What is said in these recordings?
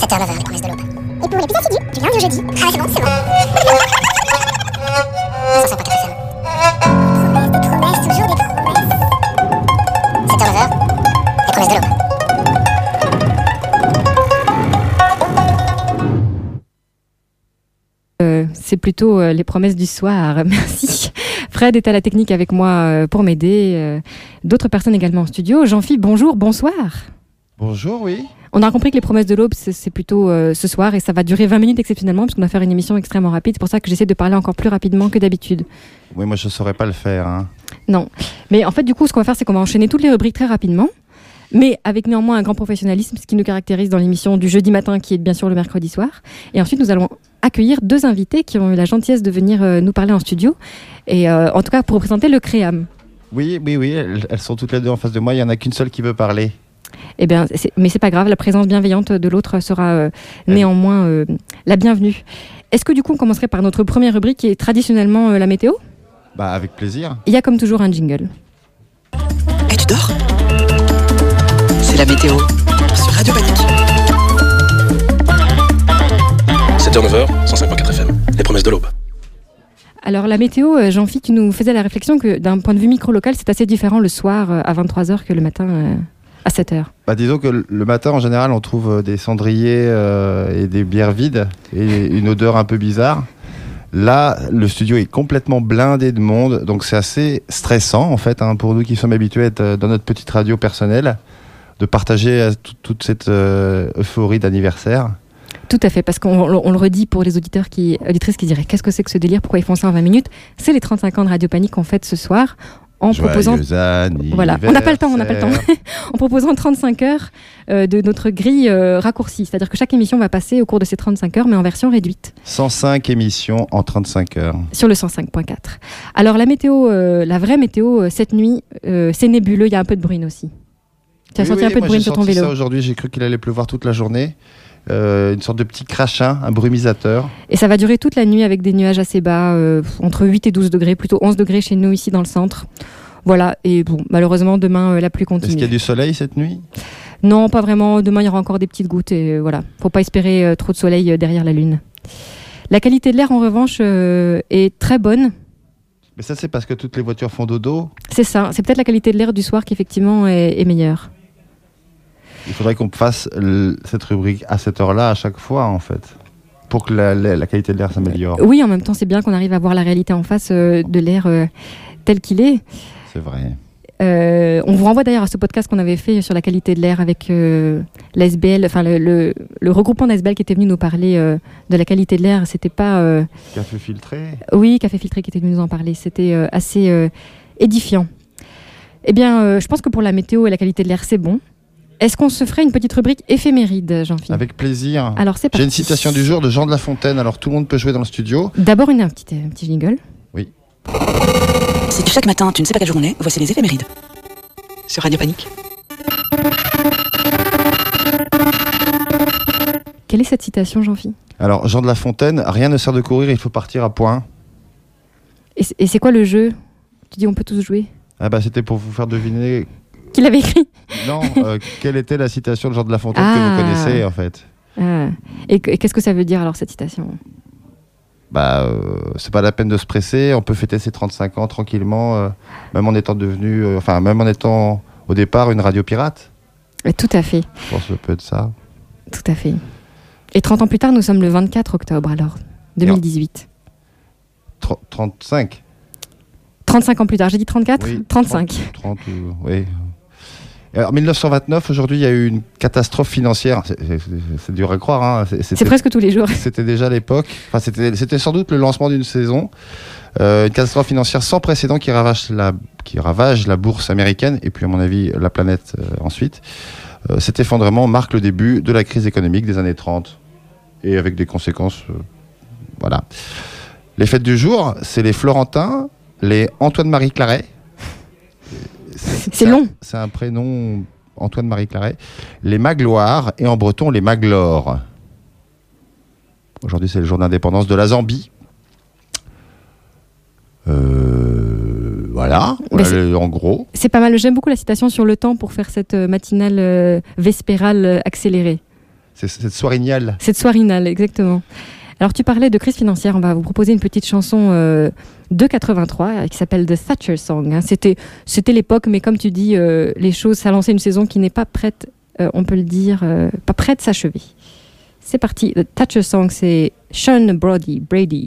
7h-9h, les promesses de l'aube. Et pour les plus assidus, du lundi au jeudi. Ah, c'est bon, c'est bon. 105.4 FM. Des promesses, toujours des promesses. 7h-9h, les promesses de l'aube. C'est plutôt les promesses du soir. Merci. Fred est à la technique avec moi pour m'aider. D'autres personnes également en studio. Jean-Philippe, bonjour, bonsoir. Bonjour, oui. On a compris que les promesses de l'aube, c'est plutôt ce soir et ça va durer 20 minutes exceptionnellement parce qu'on va faire une émission extrêmement rapide. C'est pour ça que j'essaie de parler encore plus rapidement que d'habitude. Oui, moi je ne saurais pas le faire. Hein. Non. Mais en fait, du coup, ce qu'on va faire, c'est qu'on va enchaîner toutes les rubriques très rapidement, mais avec néanmoins un grand professionnalisme, ce qui nous caractérise dans l'émission du jeudi matin, qui est bien sûr le mercredi soir. Et ensuite, nous allons accueillir deux invités qui ont eu la gentillesse de venir nous parler en studio. Et en tout cas, pour représenter le Créam. Oui, elles sont toutes les deux en face de moi. Il n'y en a qu'une seule qui veut parler. Eh bien, mais c'est pas grave, la présence bienveillante de l'autre sera néanmoins la bienvenue. Est-ce que du coup, on commencerait par notre première rubrique qui est traditionnellement la météo ? Bah, avec plaisir. Il y a comme toujours un jingle. Et tu dors ? C'est la météo sur Radio Panique. 7h-9h, 105.4 FM, les promesses de l'aube. Alors la météo, Jean-Philippe, tu nous faisais la réflexion que d'un point de vue micro-local, c'est assez différent le soir à 23h que le matin à 7h. Bah, disons que le matin, en général, on trouve des cendriers et des bières vides et une odeur un peu bizarre. Là, le studio est complètement blindé de monde, donc c'est assez stressant en fait pour nous qui sommes habitués à être dans notre petite radio personnelle, de partager toute cette euphorie d'anniversaire. Tout à fait, parce qu'on le redit pour les auditrices qui diraient qu'est-ce que c'est que ce délire, pourquoi ils font ça en 20 minutes. C'est les 35 ans de Radio Panique qu'on fête ce soir en proposant. Voilà, on n'a pas le temps. En proposant 35 heures de notre grille raccourcie, c'est-à-dire que chaque émission va passer au cours de ces 35 heures, mais en version réduite. 105 émissions en 35 heures. Sur le 105.4. Alors la météo, la vraie météo, cette nuit, c'est nébuleux, il y a un peu de bruine aussi. Tu as senti un peu de bruine sur ton vélo. J'ai senti ça aujourd'hui, j'ai cru qu'il allait pleuvoir toute la journée. Une sorte de petit crachin, un brumisateur. Et ça va durer toute la nuit avec des nuages assez bas, entre 8 et 12 degrés, plutôt 11 degrés chez nous ici dans le centre. Voilà, et bon, malheureusement demain la pluie continue. Est-ce qu'il y a du soleil cette nuit ? Non, pas vraiment, demain il y aura encore des petites gouttes et voilà, faut pas espérer trop de soleil derrière la lune. La qualité de l'air en revanche est très bonne. Mais ça c'est parce que toutes les voitures font dodo ? C'est ça, c'est peut-être la qualité de l'air du soir qui effectivement est meilleure. Il faudrait qu'on fasse cette rubrique à cette heure-là à chaque fois, en fait, pour que la qualité de l'air s'améliore. Oui, en même temps, c'est bien qu'on arrive à voir la réalité en face de l'air tel qu'il est. C'est vrai. On vous renvoie d'ailleurs à ce podcast qu'on avait fait sur la qualité de l'air avec l'ASBL, enfin le regroupement d'ASBL qui était venu nous parler de la qualité de l'air. C'était pas... Café Filtré ? Oui, Café Filtré qui était venu nous en parler. C'était assez édifiant. Eh bien, je pense que pour la météo et la qualité de l'air, c'est bon. Est-ce qu'on se ferait une petite rubrique éphéméride, Jean-Philippe ? Avec plaisir. Alors c'est parti. J'ai une citation du jour de Jean de La Fontaine, alors tout le monde peut jouer dans le studio. D'abord un petit jingle. Oui. Si chaque matin tu ne sais pas quel jour on est, voici les éphémérides. Sur Radio Panique. Quelle est cette citation, Jean-Philippe ? Alors, Jean de La Fontaine, rien ne sert de courir, il faut partir à point. Et c'est quoi le jeu ? Tu dis on peut tous jouer ? Ah bah c'était pour vous faire deviner... Qui l'avait écrit ? Non, quelle était la citation de Jean de La Fontaine que vous connaissez en fait ? Et qu'est-ce que ça veut dire alors cette citation ? Bah, c'est pas la peine de se presser, on peut fêter ses 35 ans tranquillement, même en étant même en étant au départ une radio pirate. Tout à fait. Je pense que ça peut être ça. Tout à fait. Et 30 ans plus tard, nous sommes le 24 octobre alors, 2018. 35 35 ans plus tard, j'ai dit 34 ? Oui, 35. 30, oui. En 1929, aujourd'hui, il y a eu une catastrophe financière. C'est dur à croire. Hein. C'est presque tous les jours. C'était déjà l'époque. Enfin, c'était sans doute le lancement d'une saison. Une catastrophe financière sans précédent qui ravage la bourse américaine et puis, à mon avis, la planète ensuite. Cet effondrement marque le début de la crise économique des années 30 et avec des conséquences. Voilà. Les fêtes du jour, c'est les Florentins, les Antoine-Marie Claret. C'est long. C'est un prénom, Antoine-Marie Claret. Les Magloires et en breton, les Maglores. Aujourd'hui, c'est le jour d'indépendance de la Zambie. Voilà, en gros. C'est pas mal. J'aime beaucoup la citation sur le temps pour faire cette matinale vespérale accélérée. C'est cette soirignale. Cette soirinale, exactement. Alors, tu parlais de crise financière. On va vous proposer une petite chanson de 83 qui s'appelle The Thatcher Song. Hein. C'était l'époque, mais comme tu dis, les choses, ça a lancé une saison qui n'est pas prête, on peut le dire, pas prête de s'achever. C'est parti. The Thatcher Song, c'est Sean Brady.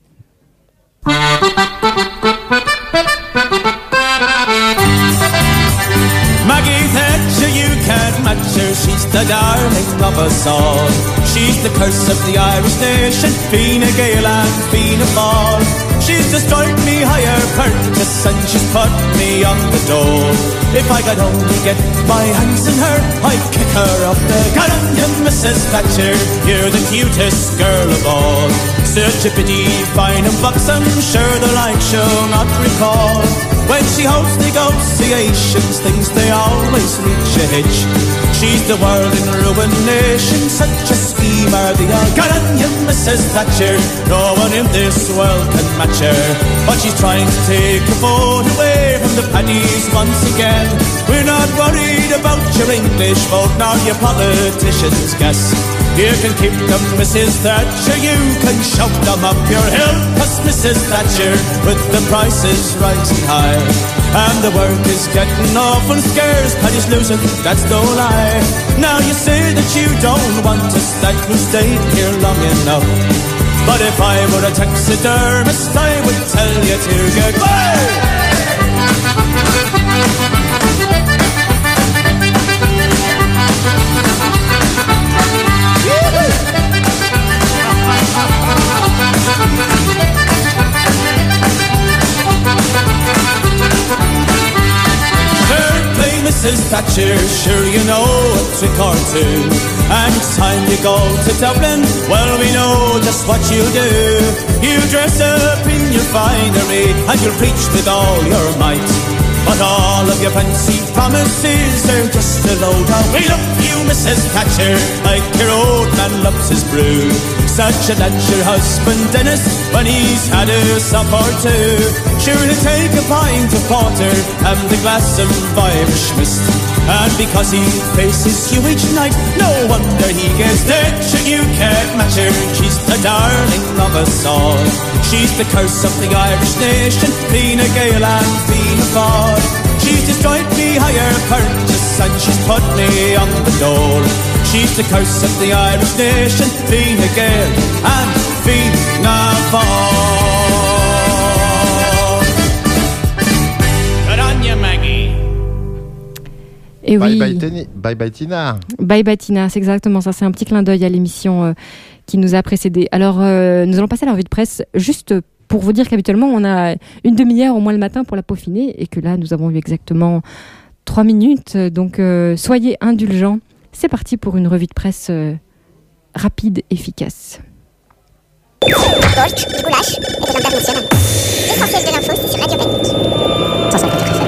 Maggie Thatcher, you can't match her, she's the darling of us all. She's the curse of the Irish nation, Fine Gael and Fianna Fáil. She's destroyed me higher purchase and she's put me on the dole. If I could only get my hands in her, I'd kick her off the Garden, Mrs. Thatcher, you're the cutest girl of all. Such a pity, fine and buxom, sure the like shall not recall. When she holds negotiations, things they always reach a hitch. She's the world in ruination, such a schemer, the Garganian Mrs. Thatcher. No one in this world can match her. But she's trying to take a vote away from the Paddies once again. We're not worried about your English vote, nor your politicians' guess. You can keep them, Mrs. Thatcher, you can shout them up your hill. 'Cause Mrs. Thatcher, with the prices rising high, and the work is getting awful scarce, Paddy's losing, that's no lie. Now you say that you don't want us, that we've stayed here long enough. But if I were a taxidermist, I would tell you to get away. Mrs. Thatcher, sure you know a trick or two. And it's time you go to Dublin, well we know just what you do. You dress up in your finery and you'll preach with all your might. But all of your fancy promises are just a load of we love you, Mrs. Thatcher, like your old man loves his brew. Such a that's your husband, Dennis, when he's had a sup or two. Sure to take a pint of porter and a glass of Irish mist. And because he faces you each night, no wonder he gets dead. Sure you can't match her, she's the darling of us all. She's the curse of the Irish nation, Fine Gael and Fianna Fáil. She's destroyed me higher purchase and she's put me on the dole. She's the curse of the Irish nation, Fine Gael and Fianna Fáil. Good on you, Maggie. Et bye, oui. Bye bye Tina. Bye bye Tina, c'est exactement ça. C'est un petit clin d'œil à l'émission qui nous a précédés. Alors, nous allons passer à la revue de presse juste pour vous dire qu'habituellement, on a une demi-heure au moins le matin pour la peaufiner et que là, nous avons eu exactement 3 minutes. Donc, soyez indulgents. C'est parti pour une revue de presse rapide, efficace. Talk, du goulash et de l'international. L'essentiel de l'info, c'est sur Radio Panique. 154 FM.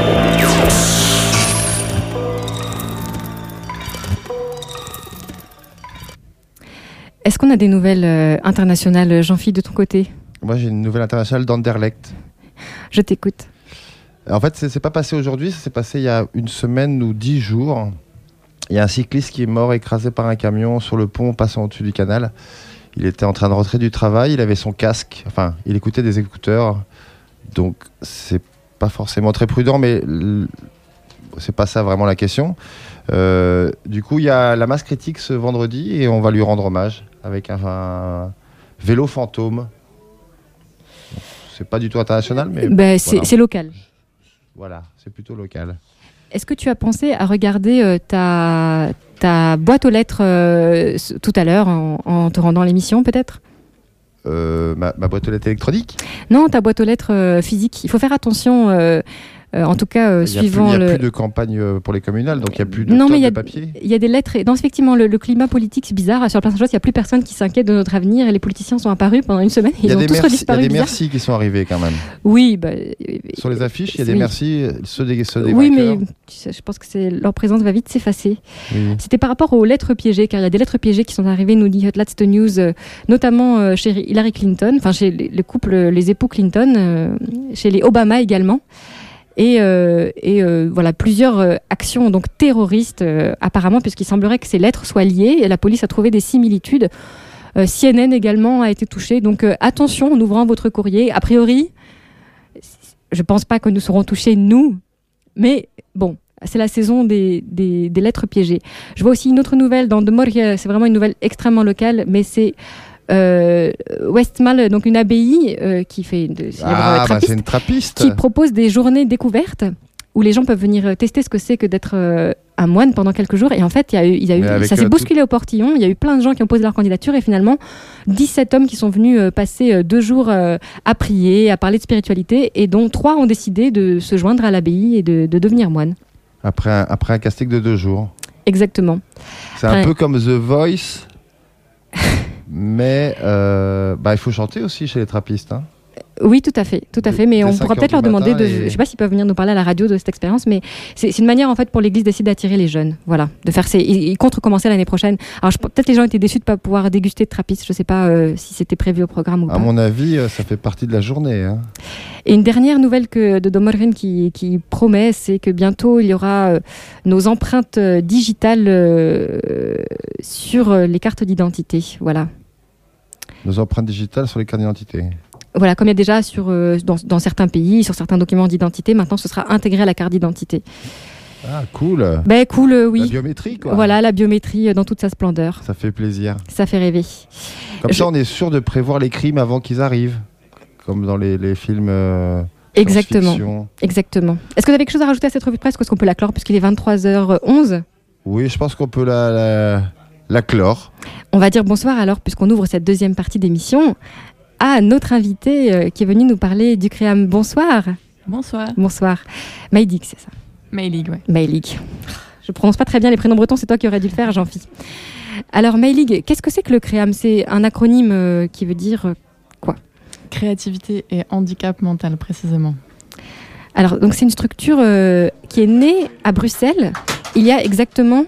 Est-ce qu'on a des nouvelles internationales, Jean-Philippe, de ton côté ? Moi, j'ai une nouvelle internationale d'Anderlecht. Je t'écoute. En fait, c'est pas passé aujourd'hui, ça s'est passé il y a une semaine ou 10 jours. Il y a un cycliste qui est mort écrasé par un camion sur le pont passant au-dessus du canal. Il était en train de rentrer du travail, il avait son casque, enfin, il écoutait des écouteurs. Donc, c'est pas forcément très prudent, mais c'est pas ça vraiment la question. Du coup, il y a la masse critique ce vendredi et on va lui rendre hommage avec un vélo fantôme. C'est pas du tout international, mais voilà. C'est local. Voilà, c'est plutôt local. Est-ce que tu as pensé à regarder ta boîte aux lettres tout à l'heure en te rendant à l'émission peut-être ? Ma boîte aux lettres électronique ? Non, ta boîte aux lettres physique. Il faut faire attention. En tout cas, suivant il n'y a plus de campagne pour les communales, donc il n'y a plus de de papier. Il y a des lettres. Non, effectivement, le climat politique, c'est bizarre. Sur le plan Saint-Josse, il n'y a plus personne qui s'inquiète de notre avenir et les politiciens sont apparus pendant une semaine. Ils ont tous redisparu. Il y a des merci qui sont arrivés quand même. Oui. Sur les affiches, il y a des merci, ceux des oui, vainqueurs. Mais tu sais, je pense que leur présence va vite s'effacer. Oui. C'était par rapport aux lettres piégées, car il y a des lettres piégées qui sont arrivées, nous dit Hotlat's News, notamment chez Hillary Clinton, enfin chez le couple, les époux Clinton, chez les Obama également. et voilà, plusieurs actions donc terroristes apparemment, puisqu'il semblerait que ces lettres soient liées, et la police a trouvé des similitudes. CNN également a été touché, donc attention en ouvrant votre courrier. A priori, je ne pense pas que nous serons touchés, nous, mais bon, c'est la saison des lettres piégées. Je vois aussi une autre nouvelle dans De Morge, c'est vraiment une nouvelle extrêmement locale, mais c'est Westmalle, donc une abbaye qui fait de c'est une trappiste qui propose des journées découvertes où les gens peuvent venir tester ce que c'est que d'être un moine pendant quelques jours. Et en fait, ça s'est bousculé au portillon. Il y a eu plein de gens qui ont posé leur candidature et finalement 17 hommes qui sont venus passer 2 jours à prier, à parler de spiritualité, et dont 3 ont décidé de se joindre à l'abbaye et de devenir moine. Après un casting de 2 jours. Exactement. C'est un peu comme The Voice, mais il faut chanter aussi chez les trappistes. Hein. Oui, tout à fait. Mais on pourra peut-être leur demander je ne sais pas s'ils peuvent venir nous parler à la radio de cette expérience, mais c'est une manière en fait pour l'Église d'essayer d'attirer les jeunes. Voilà, de faire ils comptent recommencer l'année prochaine. Alors peut-être les gens étaient déçus de ne pas pouvoir déguster de trappistes. Je ne sais pas si c'était prévu au programme ou pas. À mon avis, ça fait partie de la journée. Hein. Et une dernière nouvelle de Domorgen qui promet, c'est que bientôt il y aura nos empreintes digitales sur les cartes d'identité. Voilà. Nos empreintes digitales sur les cartes d'identité. Voilà, comme il y a déjà dans certains pays, sur certains documents d'identité, maintenant ce sera intégré à la carte d'identité. Ah, cool. Cool, oui. La biométrie, quoi. Voilà, la biométrie dans toute sa splendeur. Ça fait plaisir. Ça fait rêver. Comme ça, on est sûr de prévoir les crimes avant qu'ils arrivent, comme dans les films. Exactement. Est-ce que vous avez quelque chose à rajouter à cette revue de presse, ou est-ce qu'on peut la clore puisqu'il est 23h11 ? Oui, je pense qu'on peut la clore. On va dire bonsoir alors, puisqu'on ouvre cette deuxième partie d'émission, à notre invité qui est venu nous parler du Créam. Bonsoir. Bonsoir. Maïlig, c'est ça ? Maïlig, ouais. Maïlig. Je prononce pas très bien les prénoms bretons, c'est toi qui aurais dû le faire, Jean-Phi. Alors Maïlig, qu'est-ce que c'est que le Créam ? C'est un acronyme qui veut dire quoi ? Créativité et handicap mental, précisément. Alors, donc c'est une structure qui est née à Bruxelles il y a exactement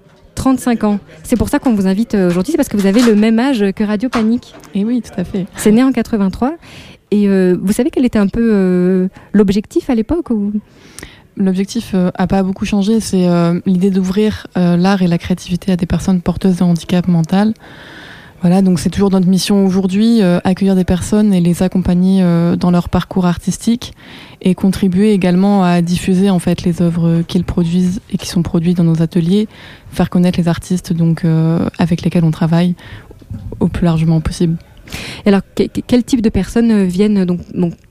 35 ans. C'est pour ça qu'on vous invite aujourd'hui, c'est parce que vous avez le même âge que Radio Panique. Et oui, tout à fait. C'est né en 83. Et vous savez quel était un peu l'objectif à l'époque ou... L'objectif n'a pas beaucoup changé, c'est l'idée d'ouvrir l'art et la créativité à des personnes porteuses de handicap mental. Voilà, donc c'est toujours notre mission aujourd'hui, accueillir des personnes et les accompagner dans leur parcours artistique et contribuer également à diffuser en fait les œuvres qu'ils produisent et qui sont produites dans nos ateliers, faire connaître les artistes donc avec lesquels on travaille au plus largement possible. Et alors, quel type de personnes viennent donc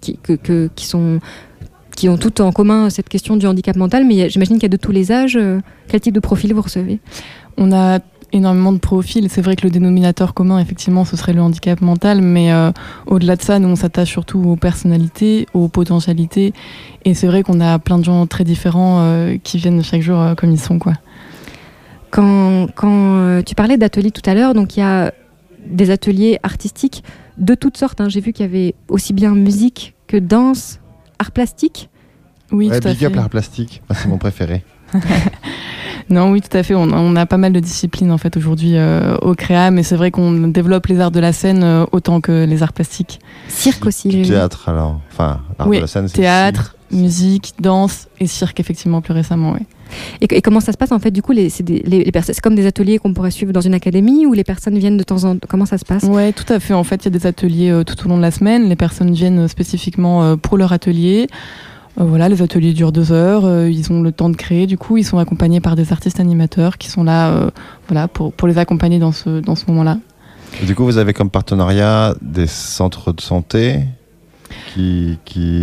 qui ont toutes en commun cette question du handicap mental, mais j'imagine qu'il y a de tous les âges. Quel type de profil vous recevez ? On a énormément de profils. C'est vrai que le dénominateur commun, effectivement, ce serait le handicap mental, mais au-delà de ça, nous, on s'attache surtout aux personnalités, aux potentialités, et c'est vrai qu'on a plein de gens très différents qui viennent chaque jour comme ils sont, quoi. Quand tu parlais d'ateliers tout à l'heure, donc il y a des ateliers artistiques de toutes sortes, hein. J'ai vu qu'il y avait aussi bien musique que danse, art plastique. Oui, tout à fait. Big up l'art plastique, c'est mon préféré. Non, oui, tout à fait. On a pas mal de disciplines en fait aujourd'hui au Créa, mais c'est vrai qu'on développe les arts de la scène autant que les arts plastiques. Cirque aussi. Théâtre alors. Enfin, l'art de la scène, c'est théâtre, musique, danse et cirque effectivement plus récemment, oui. Et comment ça se passe en fait du coup c'est comme des ateliers qu'on pourrait suivre dans une académie où les personnes viennent de temps en temps. Comment ça se passe ? Ouais, tout à fait. En fait, il y a des ateliers tout au long de la semaine. Les personnes viennent spécifiquement pour leur atelier. Voilà, les ateliers durent 2 heures, ils ont le temps de créer, du coup ils sont accompagnés par des artistes animateurs qui sont là voilà, pour les accompagner dans ce moment-là. Et du coup vous avez comme partenariat des centres de santé qui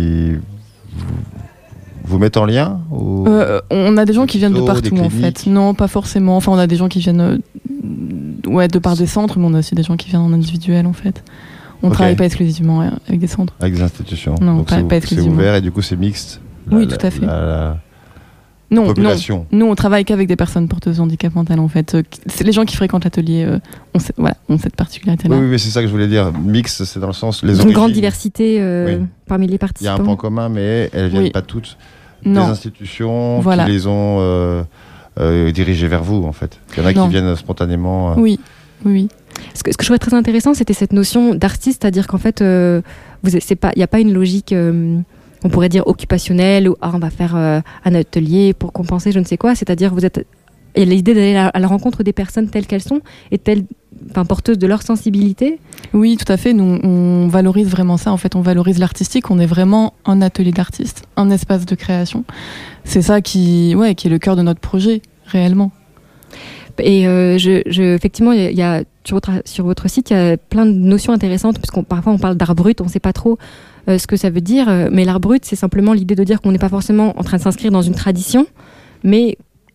vous mettent en lien ou... On a des gens qui viennent de partout en fait. Non, pas forcément, enfin on a des gens qui viennent de par des centres, mais on a aussi des gens qui viennent en individuel en fait. On ne travaille pas exclusivement avec des centres. Avec des institutions. Non, donc pas exclusivement. C'est ouvert et du coup c'est mixte. Oui, tout à fait. Non, population. Nous on travaille qu'avec des personnes porteuses de handicap mental en fait. C'est les gens qui fréquentent l'atelier ont cette particularité-là. Oui, mais c'est ça que je voulais dire. Mixte, c'est dans le sens les une origines. grande diversité parmi les participants. Il y a un point commun, mais elles ne viennent pas toutes des institutions qui les ont dirigées vers vous en fait. Il y en a qui viennent spontanément. Oui. Ce que je trouvais très intéressant, c'était cette notion d'artiste, c'est-à-dire qu'en fait, il n'y a pas une logique on pourrait dire occupationnel, ou on va faire un atelier pour compenser je ne sais quoi, c'est-à-dire vous êtes... Et l'idée d'aller à la rencontre des personnes telles qu'elles sont, porteuses de leur sensibilité. Oui, tout à fait. Nous, on valorise vraiment ça. En fait, on valorise l'artistique. On est vraiment un atelier d'artistes, un espace de création. C'est ça qui est le cœur de notre projet, réellement. Et effectivement, il y a sur votre site, il y a plein de notions intéressantes, parce parfois on parle d'art brut, on ne sait pas trop ce que ça veut dire. Mais l'art brut, c'est simplement l'idée de dire qu'on n'est pas forcément en train de s'inscrire dans une tradition, mais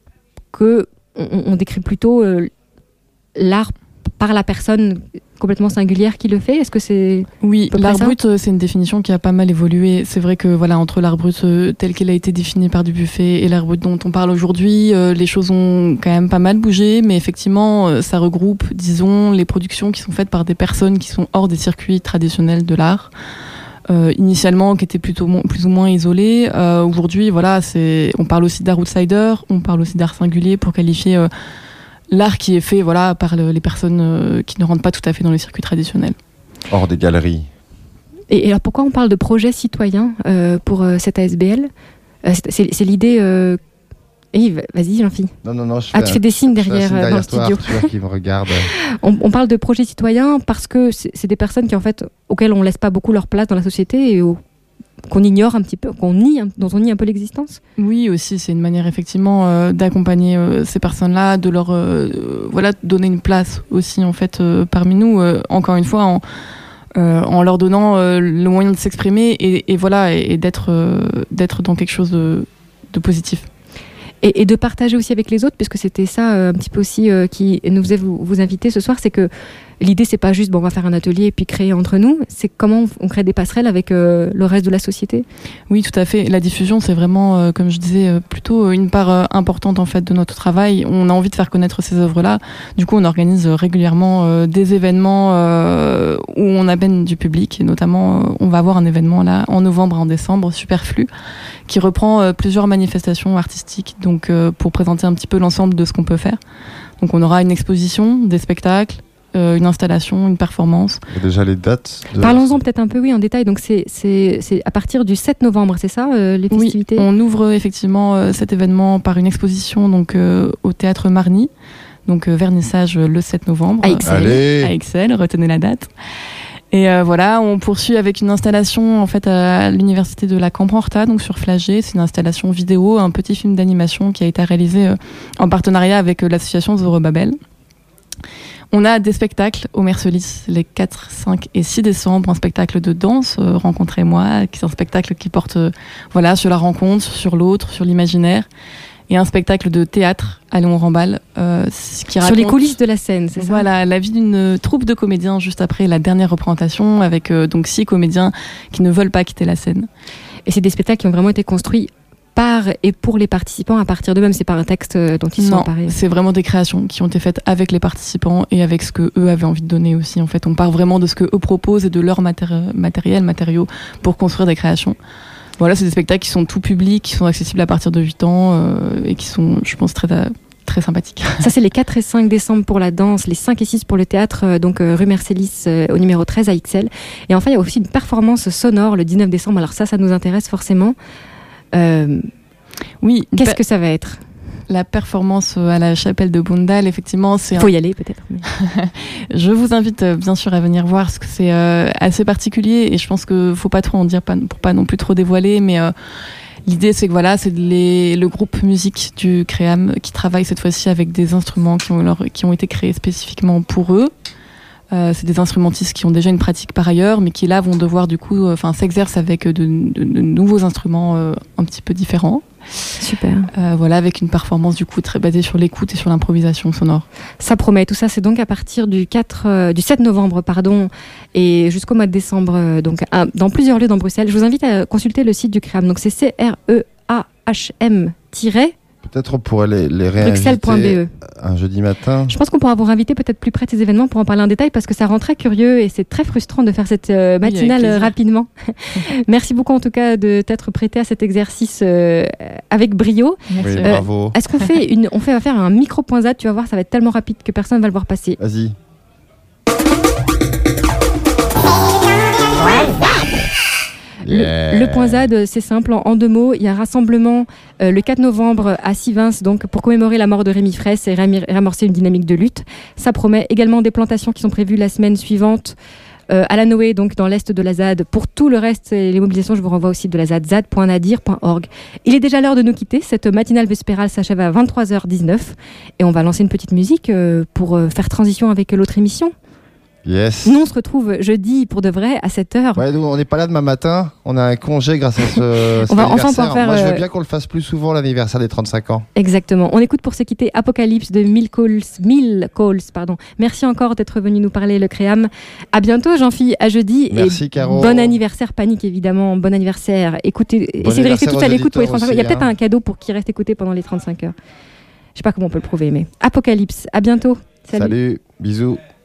qu'on décrit plutôt l'art par la personne complètement singulière qui le fait. Est-ce que c'est... Oui, l'art brut, c'est une définition qui a pas mal évolué. C'est vrai que entre l'art brut tel qu'il a été défini par Dubuffet et l'art brut dont on parle aujourd'hui, les choses ont quand même pas mal bougé, mais effectivement, ça regroupe, disons, les productions qui sont faites par des personnes qui sont hors des circuits traditionnels de l'art. Initialement qui était plus ou moins isolé. Aujourd'hui, on parle aussi d'art outsider, on parle aussi d'art singulier pour qualifier l'art qui est fait par les personnes qui ne rentrent pas tout à fait dans les circuits traditionnels. Hors des galeries. Et alors pourquoi on parle de projet citoyen pour cette ASBL ? C'est l'idée... Yves, vas-y, Jean-Philippe. Non. Tu fais des signes derrière dans le studio. Arthur, qui me regarde. On parle de projet citoyen parce que c'est des personnes auxquelles on laisse pas beaucoup leur place dans la société et qu'on ignore un petit peu, dont on nie un peu l'existence. Oui, aussi, c'est une manière effectivement d'accompagner ces personnes-là, de leur donner une place aussi en fait parmi nous. Encore une fois, en leur donnant le moyen de s'exprimer et d'être dans quelque chose de positif. Et de partager aussi avec les autres, puisque c'était ça un petit peu aussi qui nous faisait vous inviter ce soir, c'est que l'idée c'est pas juste on va faire un atelier et puis créer entre nous, c'est comment on crée des passerelles avec le reste de la société. Oui, tout à fait. La diffusion c'est vraiment, comme je disais, plutôt une part importante en fait de notre travail. On a envie de faire connaître ces œuvres-là. Du coup, on organise régulièrement des événements où on amène du public, et notamment on va avoir un événement là en novembre et en décembre, Superflu, qui reprend plusieurs manifestations artistiques, donc pour présenter un petit peu l'ensemble de ce qu'on peut faire. Donc on aura une exposition, des spectacles, une installation, une performance. Il y a déjà les dates Parlons-en peut-être un peu, oui, en détail. Donc c'est à partir du 7 novembre, c'est ça, les festivités ? Oui, on ouvre effectivement cet événement par une exposition donc, au Théâtre Marny, donc vernissage le 7 novembre. À Ixelles, retenez la date. Et on poursuit avec une installation en fait à l'université de la Camp-Horta, donc sur Flagey. C'est une installation vidéo, un petit film d'animation qui a été réalisé en partenariat avec l'association Zorobabel. On a des spectacles au Mercelis les 4, 5 et 6 décembre, un spectacle de danse, Rencontrez-moi, qui est un spectacle qui porte sur la rencontre, sur l'autre, sur l'imaginaire. Et un spectacle de théâtre à Léon-Rambal qui raconte... Sur les coulisses de la scène, c'est ça ? Voilà, la vie d'une troupe de comédiens juste après la dernière représentation, avec donc 6 comédiens qui ne veulent pas quitter la scène. Et c'est des spectacles qui ont vraiment été construits par et pour les participants à partir d'eux-mêmes, c'est pas un texte dont ils sont emparés. Non, c'est vraiment des créations qui ont été faites avec les participants et avec ce que eux avaient envie de donner aussi. En fait, on part vraiment de ce que eux proposent et de leur matériaux pour construire des créations. Voilà, c'est des spectacles qui sont tout publics, qui sont accessibles à partir de 8 ans et qui sont, je pense, très sympathiques. Ça, c'est les 4 et 5 décembre pour la danse, les 5 et 6 pour le théâtre, donc rue Mercelis au numéro 13 à Ixelles. Et enfin, il y a aussi une performance sonore le 19 décembre. Alors ça nous intéresse forcément. Oui. Qu'est-ce que ça va être ? La performance à la chapelle de Bondal, effectivement, c'est... Faut y aller peut-être. Mais... Je vous invite bien sûr à venir voir, parce que c'est assez particulier et je pense qu'il ne faut pas trop en dire pour pas non plus trop dévoiler, mais l'idée c'est que c'est le groupe musique du Créam qui travaille cette fois-ci avec des instruments qui ont été créés spécifiquement pour eux. C'est des instrumentistes qui ont déjà une pratique par ailleurs, mais qui là vont devoir du coup, s'exercent avec de nouveaux instruments un petit peu différents. Super. Avec une performance du coup très basée sur l'écoute et sur l'improvisation sonore. Ça promet. Tout ça, c'est donc à partir du 7 novembre, et jusqu'au mois de décembre, donc dans plusieurs lieux dans Bruxelles. Je vous invite à consulter le site du CREAM. Donc c'est CREAHM- Peut-être on pourrait les réinviter Bruxelles.be. Un jeudi matin. Je pense qu'on pourra vous inviter peut-être plus près de ces événements pour en parler en détail, parce que ça rend très curieux et c'est très frustrant de faire cette matinale rapidement. Merci beaucoup en tout cas de t'être prêté à cet exercice avec brio. Merci. Oui, bravo. Est-ce qu'on fait on va faire un micro.z, tu vas voir, ça va être tellement rapide que personne ne va le voir passer. Vas-y. Yeah. Le point ZAD, c'est simple, en 2 mots. Il y a un rassemblement le 4 novembre à Sivins, donc pour commémorer la mort de Rémi Fraisse et ramorcer une dynamique de lutte. Ça promet également des plantations qui sont prévues la semaine suivante à la Noé, donc dans l'est de la ZAD. Pour tout le reste, les mobilisations, je vous renvoie au site de la ZAD, zad.nadir.org. Il est déjà l'heure de nous quitter. Cette matinale vespérale s'achève à 23h19 et on va lancer une petite musique pour faire transition avec l'autre émission. Yes. Nous, on se retrouve jeudi pour de vrai à 7h. Ouais, nous, on n'est pas là demain matin. On a un congé grâce à cet on va enfin anniversaire. pouvoir faire. Moi, je veux bien qu'on le fasse plus souvent, l'anniversaire des 35 ans. Exactement. On écoute pour se quitter Apocalypse de Mill Calls. Merci encore d'être venu nous parler, le Créam. À bientôt, Jean-Philippe. À jeudi. Merci, Caro. Bon anniversaire, Panique, évidemment. Bon anniversaire. Écoutez, essayez de rester tous à l'écoute pour les 35 heures. Il y a peut-être un cadeau pour qui reste écouté pendant les 35 heures. Je sais pas comment on peut le prouver, mais Apocalypse. À bientôt. Salut. Bisous.